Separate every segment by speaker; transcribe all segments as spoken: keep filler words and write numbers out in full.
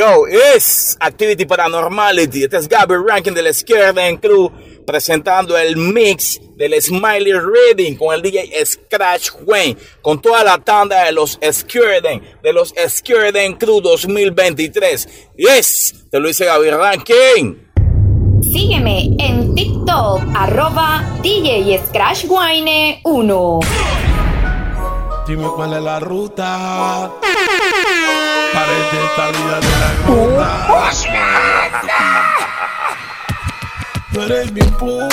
Speaker 1: Yo, es Activity Paranormality. Este es Gabby Rankin de la Skierden Crew presentando el mix del Smiley Reading con el D J Scratch Wayne, con toda la tanda de los Skierden, de los Skierden Crew dos mil veintitrés. Yes, te lo dice Gabby Rankin.
Speaker 2: Sígueme en TikTok, arroba D J Scratch Wayne uno.
Speaker 3: Dime cuál es la ruta para esta salida de la gruta. Tú eres mi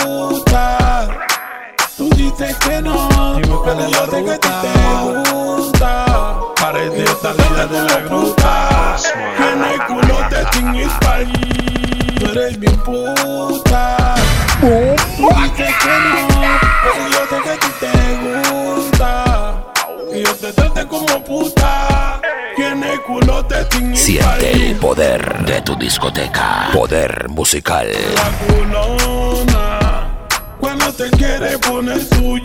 Speaker 3: puta. Tú dices que no. Dime cuál es la ruta que te gusta para esta salida de la gruta. Que no hay culote sin mi país. Tú eres mi puta. Tú dices que no, pero yo sé que a ti te gusta. Y yo te trate como puta. Tiene culote sin mi
Speaker 4: Siente
Speaker 3: país.
Speaker 4: el poder de tu discoteca. Poder musical.
Speaker 3: La culona, cuando te quiere poner suyo.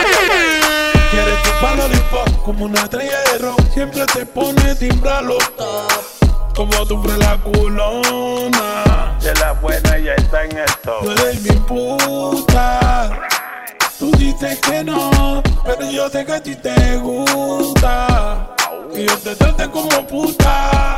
Speaker 3: Quieres tu palo de pop como una estrella de rock. Siempre te pone timbralo top. Como tu fre la culona.
Speaker 5: De la buena ya está en el top.
Speaker 3: Tú eres mi puta. Tú dices que no, pero yo sé que a ti te gusta. Y yo te trate como puta.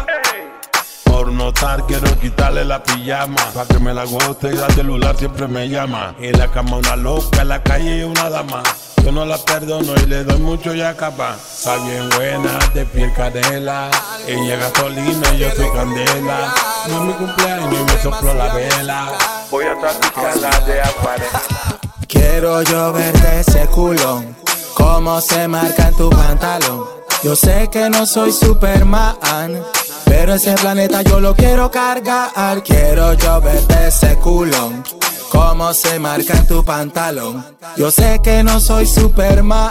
Speaker 3: Por notar quiero quitarle la pijama, pa' que me la goste y al celular siempre me llama. En la cama una loca, en la calle una dama. Yo no la perdono y le doy mucho ya capaz. Está bien buena, de piel canela. Ella es gasolina y yo soy candela. No es mi cumpleaños y me sopló la vela.
Speaker 5: Voy a traficarla de apariencia.
Speaker 6: Quiero yo verte ese culón, cómo se marca en tu pantalón. Yo sé que no soy Superman, pero ese planeta yo lo quiero cargar. Quiero yo verte ese culón, cómo se marca en tu pantalón. Yo sé que no soy Superman,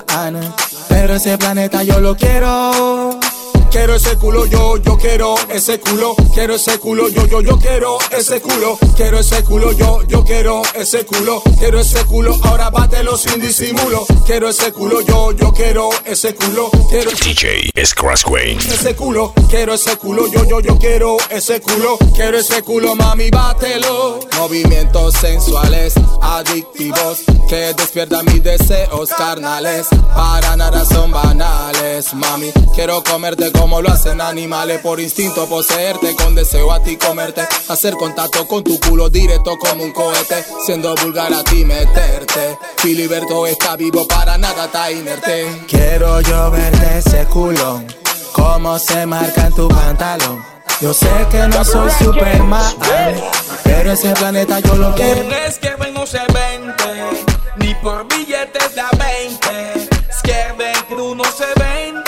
Speaker 6: pero ese planeta yo lo quiero. Quiero ese culo, yo, yo quiero ese culo. Quiero ese culo, yo, yo, yo quiero ese culo. Quiero ese culo, yo, yo quiero ese culo. Quiero ese culo, ahora bátelo sin disimulo. Quiero ese culo, yo, yo quiero ese culo. Quiero
Speaker 4: D J Scratch Wayne.
Speaker 6: ese culo, quiero ese culo, yo, yo, yo quiero ese culo. Quiero ese culo, mami, bátelo. Movimientos sensuales, adictivos, que despiertan mis deseos carnales. Para nada son banales, mami. Quiero comerte como lo hacen animales. Por instinto poseerte, con deseo a ti comerte. Hacer contacto con tu culo directo como un cohete. Siendo vulgar a ti meterte. Filiberto está vivo, para nada está inerte. Quiero yo verte ese culón, cómo se marca en tu pantalón. Yo sé que no soy Superman, pero ese planeta yo lo quiero.
Speaker 7: Es que no se vende, ni por billetes de a veinte. Skierden Crew no se vende,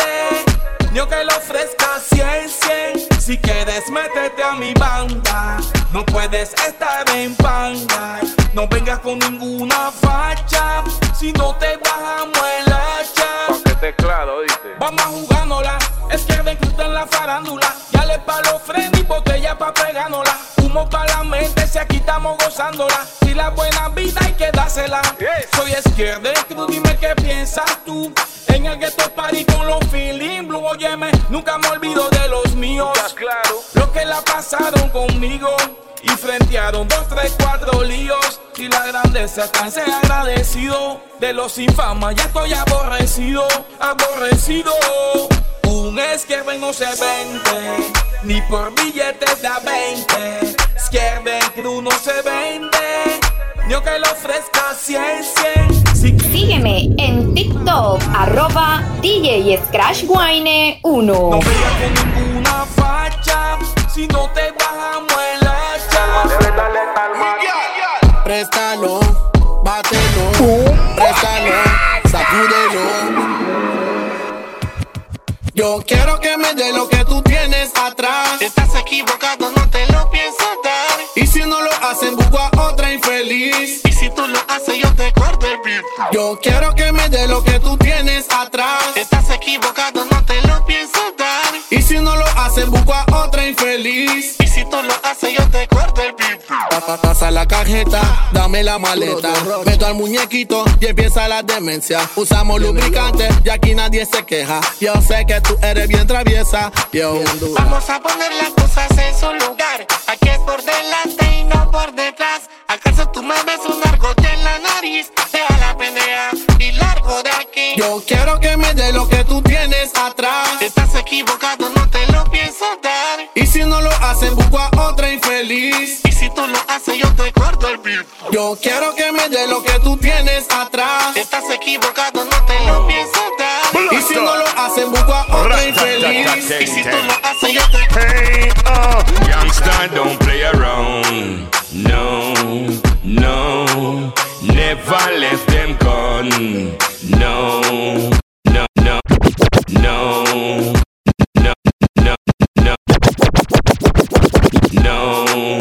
Speaker 7: ni aunque lo ofrezca cien, cien. Si quieres métete a mi banda, no puedes estar en panda. No vengas con ninguna facha, si no te bajamos el hacha.
Speaker 5: Pa' que te claro, ¿oíste?
Speaker 7: Vamos a jugándola, Skierden Crew está en la farándula. Ya le palo freno y botella pa' pegándola. Humo pa' la mente, si aquí estamos gozándola. Si la buena vida hay que dársela.
Speaker 5: Yes.
Speaker 7: Soy Skierden Crew, dime qué piensas tú. En el ghetto party con los feeling blue. Óyeme, nunca me olvido de los míos.
Speaker 5: Está claro.
Speaker 7: Los que la pasaron conmigo y frentearon dos, tres, cuatro líos. Y la grandeza están ser agradecido. De los infamas ya estoy aborrecido, aborrecido. Un Skierden no se vende, ni por billetes de a veinte. Skierden Crew no se vende, ni aunque lo ofrezca cien, cien. Si
Speaker 2: Sígueme en TikTok, arroba D J Scratch Wayne uno.
Speaker 7: no vengas con ninguna facha, si no te bajamos el hacha.
Speaker 5: Debe darle calma.
Speaker 6: Préstalo, bátelo, préstalo, sacúdelo. Yo quiero que me dé lo que tú tienes atrás.
Speaker 8: Estás equivocado, no te lo pienso dar.
Speaker 6: Y si no lo hacen, busco a otra infeliz.
Speaker 8: Y si tú lo haces, yo te corto el beat.
Speaker 6: Yo quiero que me dé lo que tú tienes atrás.
Speaker 8: Estás equivocado, no te lo pienso dar.
Speaker 6: Y si no lo hacen, busco a otra infeliz.
Speaker 8: Y si tú lo haces, yo te corto el beat.
Speaker 6: Pa- pa- Pasa la cajeta, dame la maleta. Meto al muñequito y empieza la demencia. Usamos lubricante y aquí nadie se queja. Yo sé que tú eres bien traviesa. Yo.
Speaker 8: Vamos a poner las cosas en su
Speaker 6: si no lo hacen, busco a otra infeliz.
Speaker 8: Y si tú lo haces, yo te corto el beat.
Speaker 6: Yo quiero que me dé lo que tú tienes atrás.
Speaker 8: Estás equivocado, no te lo pienso dar.
Speaker 6: Y si no lo hacen, busco a otra infeliz.
Speaker 8: Y si tú lo haces, yo te
Speaker 9: Hey, uh, youngster, don't play around. No, no, never left them gone. No, no, no, no, no, no, no, no,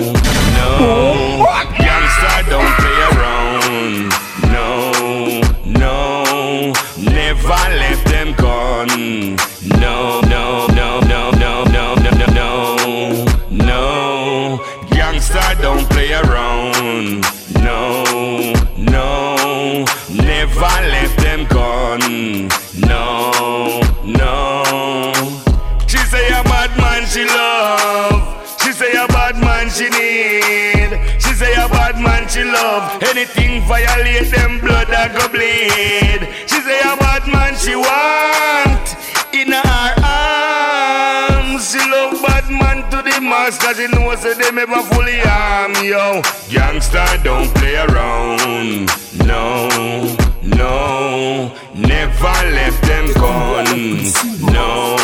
Speaker 9: no. Youngster, don't play around. No, no, never left them gone. No, no, no, no, no, no, no, no, no, no. Youngster, don't play around. No, no, never left them gone. No, no. She say a bad man she love. She say a bad man she need. She say a bad man she love. Anything violate them blood that go bleed. She say a bad man she want. In her arms, she love bad man to the max, cause she knows that they never fully harm, yo. Gangster, don't play around. No, no, never left them gone. No,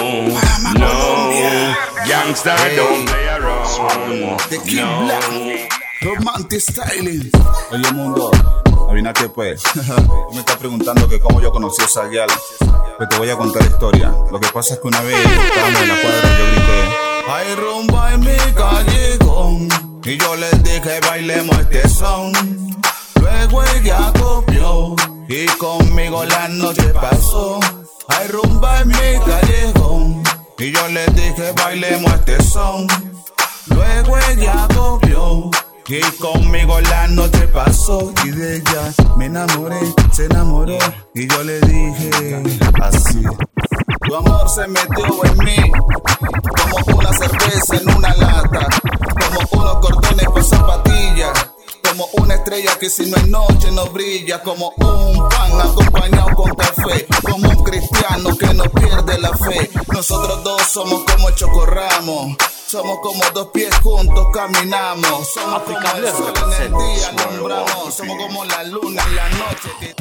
Speaker 9: no, gangster, don't play around. No.
Speaker 10: Romantic styling. Oye mundo, avínate pues. Tú me estás preguntando que cómo yo conocí a esa gal. Pues te voy a contar la historia. Lo que pasa es que una vez estábamos en la cuadra y yo grité: hay rumba en mi callejón. Y yo les dije bailemos este son. Luego ella copió y conmigo la noche pasó. Hay rumba en mi callejón. Y yo les dije bailemos este son. Luego ella copió y conmigo la noche pasó. Y de ella me enamoré, se enamoró. Y yo le dije así: tu amor se metió en mí como una cerveza en una lata, como unos cordones con zapatillas, como una estrella que si no es noche no brilla, como un pan acompañado con café, como un cristiano que no pierde la fe. Nosotros dos somos como el Chocorramo, somos como dos pies juntos caminamos, somos como el sol en el día alumbramos, somos como la luna en la noche que...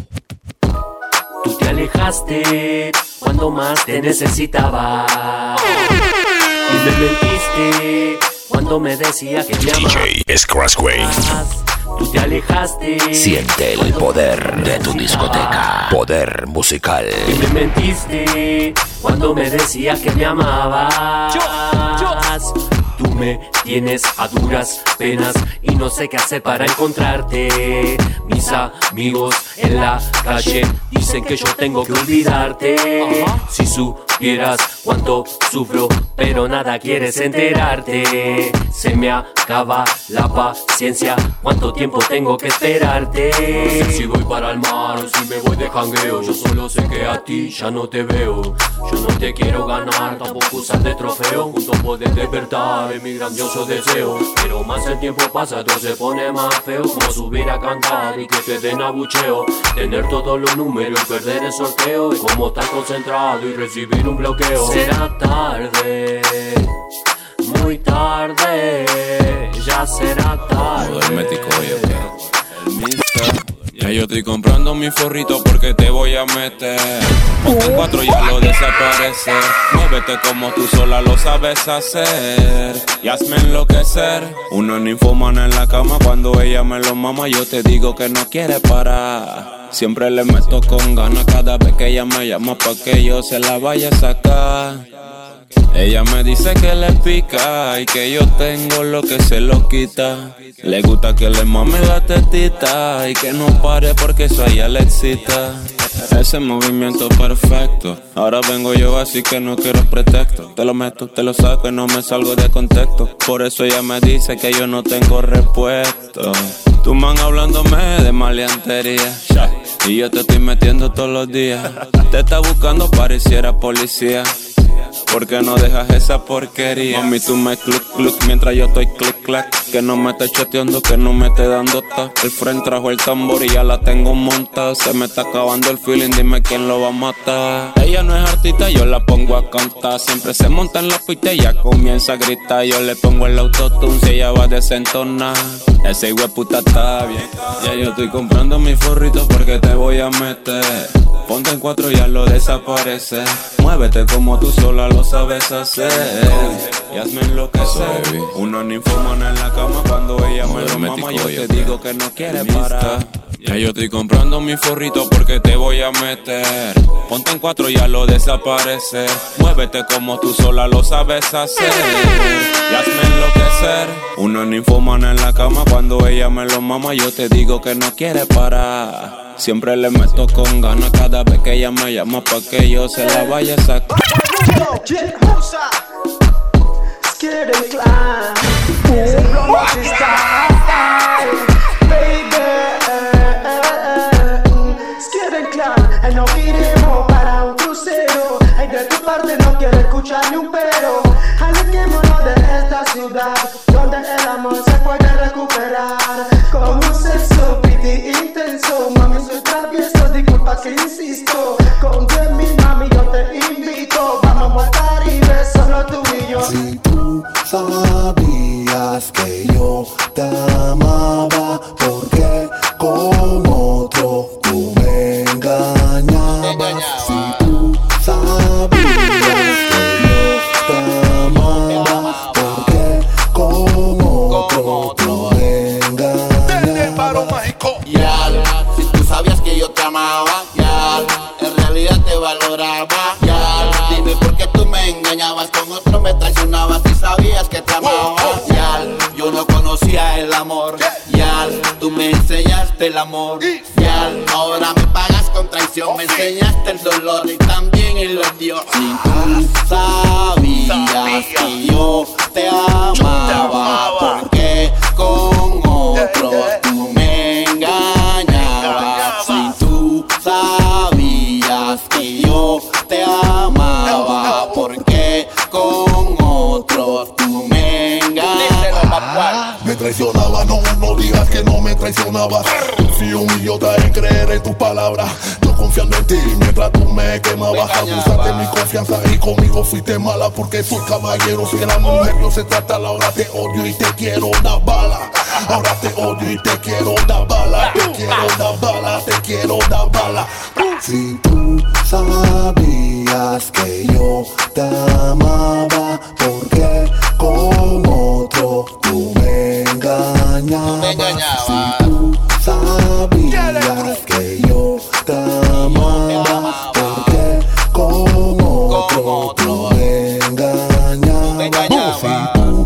Speaker 11: Tú te alejaste cuando más te necesitaba y me mentiste cuando me decía que me amabas.
Speaker 4: D J Scratch Wayne.
Speaker 11: Tú te alejaste.
Speaker 4: Siente el poder de tu discoteca. Poder musical.
Speaker 11: Y me mentiste cuando me decías que me amabas. Tú me tienes a duras penas y no sé qué hacer para encontrarte. Mis amigos en la calle dicen que yo tengo que olvidarte. Si supieras cuánto sufro, pero nada quieres enterarte. Se me acaba la paciencia, cuánto tiempo tengo que esperarte. No sé si voy para el mar o si me voy de jangueo. Yo solo sé que a ti ya no te veo. Yo no te quiero ganar, tampoco usar de trofeo. Juntos poder despertar en mi grandioso deseo. Pero más el tiempo pasa, todo se pone más feo. Como subir a cantar y que te den abucheo. Tener todos los números y perder el sorteo. Es como estar concentrado y recibir un bloqueo. Será tarde, muy tarde, ya será tarde.
Speaker 12: El mister. Ya yo estoy comprando mi forrito porque te voy a meter. Porque en cuatro ya lo desaparece. Muévete como tú sola lo sabes hacer y hazme enloquecer. Una ninfomana en la cama cuando ella me lo mama. Yo te digo que no quiere parar. Siempre le meto con ganas cada vez que ella me llama pa' que yo se la vaya a sacar. Ella me dice que le pica y que yo tengo lo que se lo quita. Le gusta que le mame la tetita y que no pare porque eso a ella le excita. Ese movimiento perfecto. Ahora vengo yo así que no quiero pretexto. Te lo meto, te lo saco y no me salgo de contexto. Por eso ella me dice que yo no tengo repuesto. Tu man hablándome de maleantería y yo te estoy metiendo todos los días. Te está buscando, pareciera policía. ¿Por qué no dejas esa porquería? Mami, tú me cluck cluck mientras yo estoy click clack. Que no me esté chateando, que no me esté dando ta. El friend trajo el tambor y ya la tengo montada. Se me está acabando el feeling, dime quién lo va a matar. Ella no es artista, yo la pongo a cantar. Siempre se monta en la pista y ella comienza a gritar. Yo le pongo el autotune si ella va a desentonar. Ese hueputa está bien. Ya yo estoy comprando mi forrito porque te voy a meter. Ponte en cuatro y ya lo desaparece. Muévete como tú sola lo sabes hacer. Y hazme enloquecer. Uno ninfomana en la cama cuando ella me lo mama. Yo te digo que no quiere parar. Ya yo estoy comprando mi forrito porque te voy a meter. Ponte en cuatro y ya lo desaparece. Muévete como tú sola lo sabes hacer. Y hazme enloquecer. Uno ninfomana en la cama cuando ella me lo mama. Yo te digo que no quiere parar. Siempre le meto con ganas cada vez que ella me llama pa' que yo se la vaya a sacar.
Speaker 13: Nos iremos para un crucero. Ay, de tu parte no quiero escuchar ni un pero. Alequémonos de esta ciudad donde el amor se puede recuperar. Con un sexo pretty intenso. Mami, soy travieso, disculpa que insisto. Con diez mil mami yo te invito. Vamos al Caribe, solo tú y yo.
Speaker 14: Si tú sabías que yo te amaba, ¿por qué con otro tú me engañabas? Si tú sabías que yo te amaba, ¿por qué con otro tú me engañabas?
Speaker 15: Ya, si tú sabías que yo te amaba, ya, en realidad te valoraba, ya, dime por qué tú me engañabas, con otro me traicionabas y sabías que te amaba, ya, yo no conocía el amor, ya, tú me enseñaste el amor, ya, ahora me pagas con traición, me enseñaste el dolor y también el odio. Si tú sabías que yo te amaba, ¿por qué con otro tú me engañabas? Si tú sabías que yo te amaba, ¿por qué con otro tú me engañabas?
Speaker 14: Me traicionaba, no, no digas que no me traicionabas. Fui un idiota en creer en tus palabras. Yo confiando en ti mientras tú me quemabas. Abusaste mi confianza y conmigo fuiste mala. Porque soy caballero, soy la mujer, no se trata. Ahora te odio y te quiero dar bala. Ahora te odio y te quiero dar bala. Te quiero dar bala, te quiero dar bala. Si tú sabías que yo te amaba, ¿por qué con otro tú me engañabas? Si tú sabías que yo te amaba, ¿por qué con otro tú me engañabas? Si tú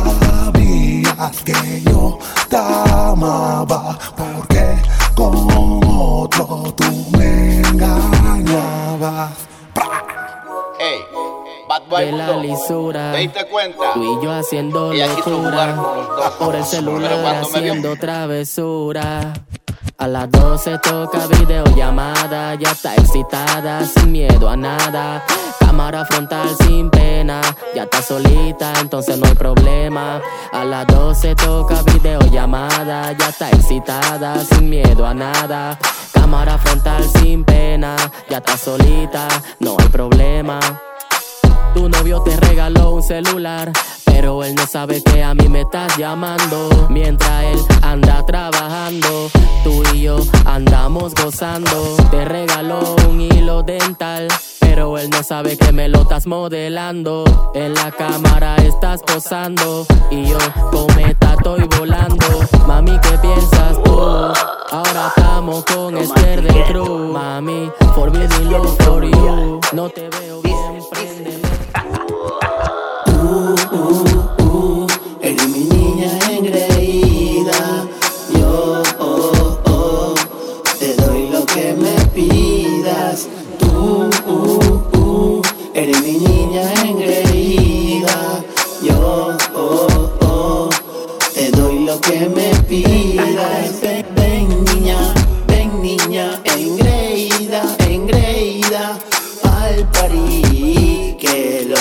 Speaker 14: sabías que yo te amaba, ¿por qué con otro tú me engañabas?
Speaker 15: Ey, Bad Boy
Speaker 16: de la lisura,
Speaker 15: ¿te diste cuenta?
Speaker 16: Tú y yo haciendo
Speaker 15: Ella quiso jugar con los
Speaker 16: locura
Speaker 15: dos.
Speaker 16: por el celular
Speaker 15: Pero cuando me vio-
Speaker 16: haciendo travesura. A las doce toca videollamada, ya está excitada, sin miedo a nada. Cámara frontal sin pena, ya está solita, entonces no hay problema. A las doce toca videollamada, ya está excitada, sin miedo a nada. Cámara frontal sin pena, ya está solita, no hay problema. Tu novio te regaló un celular, pero él no sabe que a mí me estás llamando. Mientras él anda trabajando, tú y yo andamos gozando. Te regaló un hilo dental, pero él no sabe que me lo estás modelando. En la cámara estás posando y yo cometa estoy volando. Mami, ¿qué piensas tú? Ahora estamos con Esther del Crew. Mami, forbidden love for you. No te veo bien, préndeme.
Speaker 17: Uh, uh, uh, eres mi niña engreída. Yo, oh, oh, te doy lo que me pidas. Tú, uh, uh, eres mi niña engreída. Yo, oh, oh, te doy lo que me pidas. Ven, ven niña, ven niña engreída, engreída. Al party que lo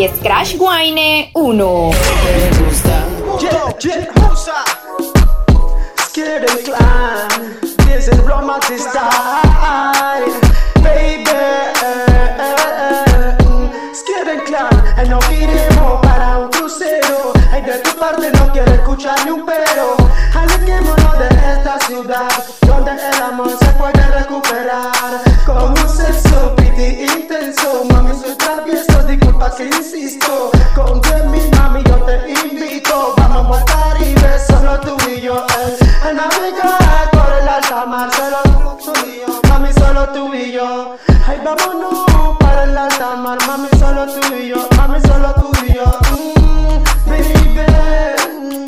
Speaker 2: Scratch Wine uno.
Speaker 13: Yeah, yeah, Musa. Scared and Clan. This is romantic style. Baby. Scared and Clan. Y nos iremos para un crucero. Ay, de tu parte no quiero escuchar ni un pero. Alequémonos de esta ciudad, donde el amor se puede recuperar. Con un sexo pretty intenso. Mami, soy travieso, disculpa que insisto. Con mi mami yo te invito. Vamos al Caribe, solo tú y yo. eh. A navegar por el alta mar, solo tú y yo. Mami, solo tú y yo. Ay, vámonos para el alta mar. Mami, solo tú y yo. Mami, solo tú y yo. Mm, baby.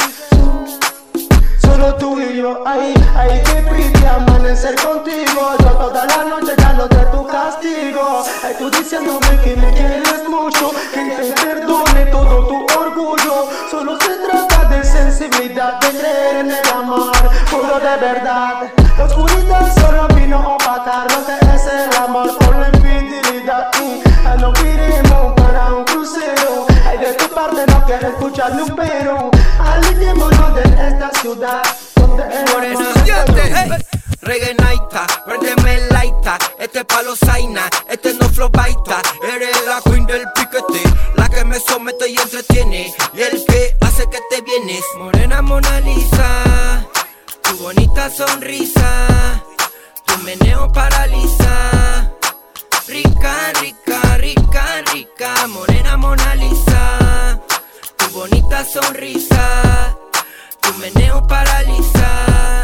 Speaker 13: Solo tú y yo. Ay, ay, que pretty amanecer contigo. Yo toda la noche ya lo de tu castigo. Ay, tú diciéndome que me quieres mucho, que te perdone todo tu orgullo. Solo se trata de sensibilidad, de creer en el amor puro de verdad. La oscuridad solo vino a opacar lo que es el amor por la infidelidad. Mm, nos iremos para un crucero. Ay, de tu parte no quiero escuchar ni un pero. Alejémonos de esta ciudad donde el
Speaker 18: Por eso
Speaker 13: amor se
Speaker 18: siente,
Speaker 13: puede-
Speaker 18: hey. Reggae Naita, préndeme el laita. Este es pa' los Zaina, este no flow baita. Eres la queen del piquete, la que me somete y entretiene, y el que hace que te vienes. Morena Mona Lisa, tu bonita sonrisa, tu meneo paraliza. Rica, rica, rica, rica, morena Mona Lisa, tu bonita sonrisa, tu meneo paraliza.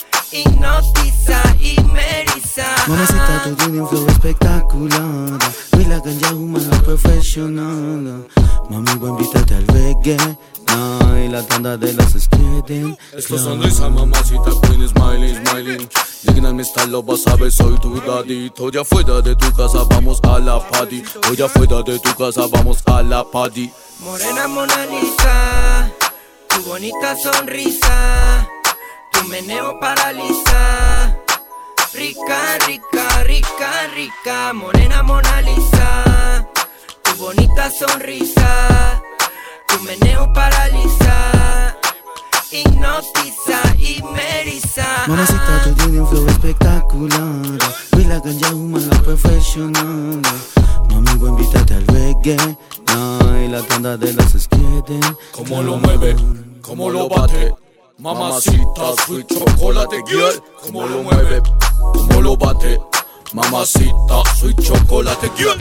Speaker 18: Hipnotiza y me eriza.
Speaker 19: Mamacita, tú tienes un flow espectacular. Soy la ganja humana profesional. Mami, voy a invitarte al reggae. Ay, la tanda de las izquierdas.
Speaker 12: Esto sonrisa, mamacita, queen, smiling, smiling. Digna mi estilo, vas a ver, soy tu dadito. Ya fuera de tu casa, vamos a la party. Hoy ya fuera de tu casa, vamos a la party.
Speaker 18: Morena Mona Lisa, tu bonita sonrisa, tu meneo paraliza. Rica, rica, rica, rica, morena Mona Lisa, tu bonita sonrisa, tu meneo paraliza. Hipnotiza y me eriza.
Speaker 19: Mamacita, tú tienes un flow espectacular. Soy la ganja humana profesional. Mami, voy a invitarte al reggae. Ay, la tanda de las izquierdas.
Speaker 12: Cómo lo mueve, cómo lo bate. Mamacita, sweet chocolate girl. Cómo lo mueve, cómo lo bate. Mamacita, sweet chocolate girl.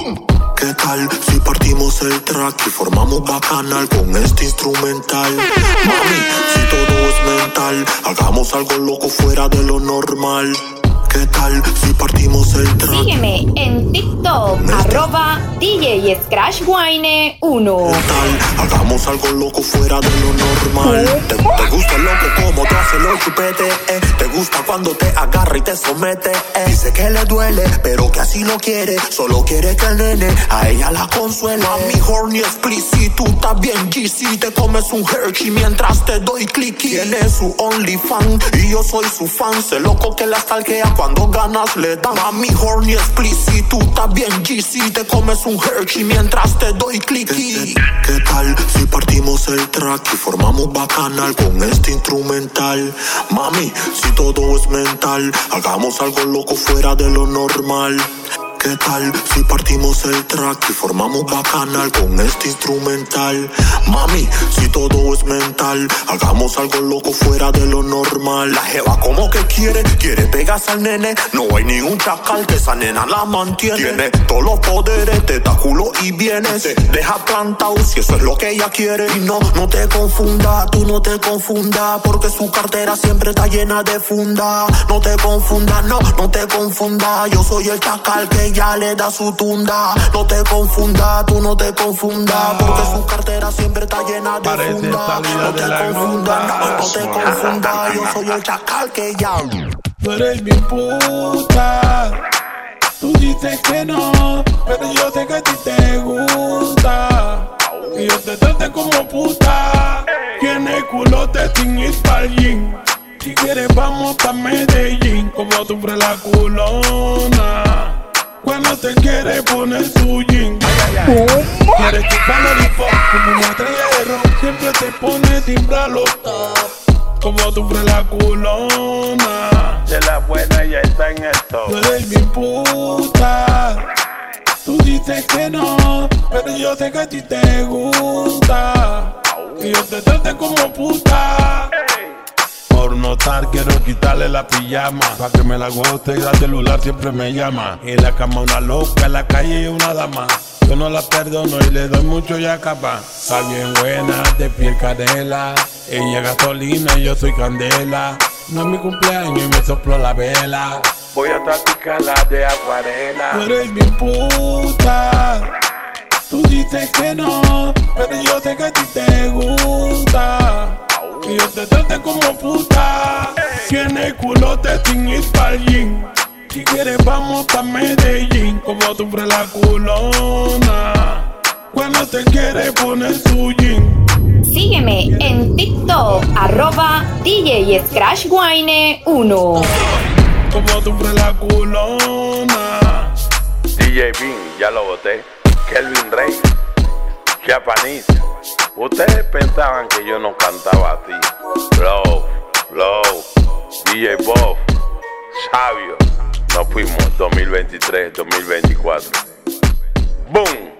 Speaker 14: ¿Qué tal si partimos el track y formamos bacanal con este instrumental? Mami, si todo es mental, hagamos algo loco fuera de lo normal. ¿Qué tal si partimos el track?
Speaker 2: Sígueme en TikTok, arroba D J Scratch Wine uno.
Speaker 14: Hagamos algo loco fuera de lo normal. ¿Te, te gusta el loco como te hace los chupetes? Eh? ¿Te gusta cuando te agarra y te somete? Eh? Dice que le duele, pero que así lo quiere. Solo quiere que el nene a ella la consuele. Mami, horny explicit, tú estás bien G C. Te comes un Hershey mientras te doy clicky. Tiene su OnlyFans y yo soy su fan. Sé loco que la stalkea cuando ganas le dan. Mami, horny explicit, tú estás bien G C. Te comes un Hershey mientras te doy clicky. ¿Qué tal si partimos el track y formamos bacanal con este instrumental? Mami, si todo es mental, hagamos algo loco fuera de lo normal. ¿Qué tal si partimos el track y formamos bacanal con este instrumental? Mami, si todo es mental, hagamos algo loco fuera de lo normal. La jeva como que quiere, quiere pegarse al nene. No hay ningún chacal que esa nena la mantiene. Tiene todos los poderes, te da culo y vienes. Te deja plantado si eso es lo que ella quiere. Y no, no te confunda, tú no te confunda, porque su cartera siempre está llena de funda. No te confunda, no, no te confunda. Yo soy el chacal que ella le da su tunda. No te confunda, tú no te confunda, porque su cartera siempre está llena de funda. No te confunda, no, no te confunda. Yo soy el chacal que ella.
Speaker 3: Tú eres mi puta. Tú dices que no, pero yo sé que a ti te gusta. Que yo te trate como puta. Tiene culote sin ir pa'l gym. Si quieres vamos pa' Medellín, como sufre la culona. Cuando te quiere poner su jean. Quieres chupar lollipop como una estrella de rock. Siempre te pone timbrar los top. Como tu la culona.
Speaker 5: De la buena ya está en el top.
Speaker 3: Tú eres mi puta. Tú dices que no, pero yo sé que a ti te gusta. Que yo te trate como puta. Por notar quiero quitarle la pijama. Pa' que me la gote y la celular siempre me llama. En la cama una loca, en la calle una dama. Yo no la perdono y le doy mucho ya capaz. Está bien buena, de piel canela. Ella gasolina y yo soy candela. No es mi cumpleaños y me sopló la vela.
Speaker 5: Voy a practicarla de acuarela.
Speaker 3: Tú eres mi puta. Tú dices que no, pero yo sé que a ti te gusta. Que yo te trate como puta. Tiene culote sin ir pa'l gym. Si quieres vamos pa' Medellín. Como tu la culona. Cuando te quiere poner su jean.
Speaker 2: Sígueme en TikTok, arroba D J Scratch Wine uno.
Speaker 3: Como tu la culona.
Speaker 5: D J Bean, ya lo boté. Kelvin Rey, Japanese. Ustedes pensaban que yo no cantaba así. Blow, Blow, D J Bob, Sabio. Nos fuimos dos mil veintitrés, dos mil veinticuatro. ¡Boom!